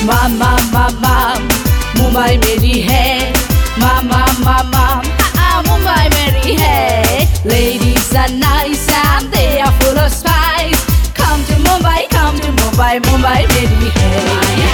माम मुंबई मेरी है माम मुंबई मेरी है Ladies are nice and they are full of spice Come to Mumbai Mumbai मेरी है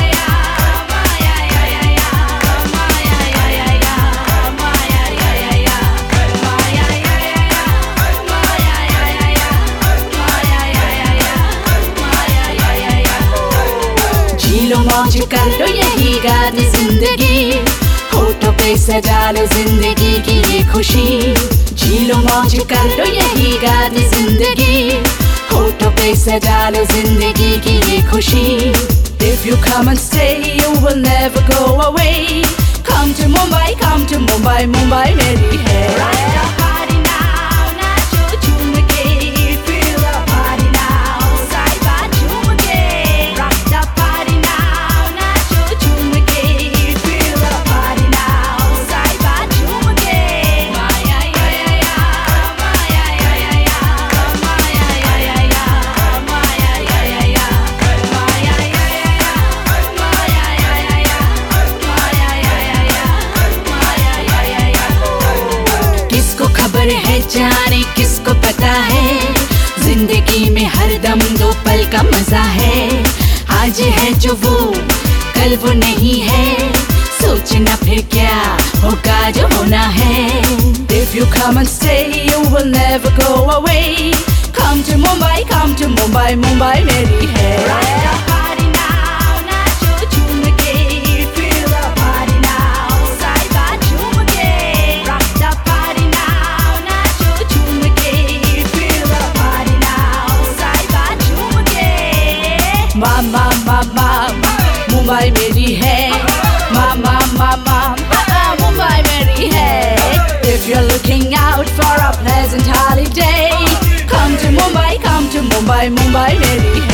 लो मौज कर लो यही गानी जिंदगी होठों पे सजा लो जिंदगी की ये खुशी जी लो मौज कर लो यही गानी जिंदगी होठों पे सजा लो जिंदगी की ये खुशी If you come and stay you will never go away Come to Mumbai Mumbai मेरी है Rock the party now नाचो झूम के Feel the party now साइबा झूम के Rock the party now नाचो झूम के Feel the party now साइबा झूम के माया या या या माया या या या माया या या या माया या या या माया या या या माया या या या माया या या या माया या या या किसको खबर है जाने किसको पता है जिंदगी में हरदम दो पल का मजा है आज है जो वो कल वो नहीं है सोचना फिर क्या होगा जो होना है If you come and stay you will never go away Come to Mumbai Mumbai मेरी है Rock the party now नाचो झूम के Feel the party now साइबा झूम के Rock the party now नाचो झूम के Feel the party now साइबा झूम के माम मुंबई मेरी है माम मुंबई मेरी है If you're looking out for a pleasant holiday Come to Mumbai Mumbai मेरी है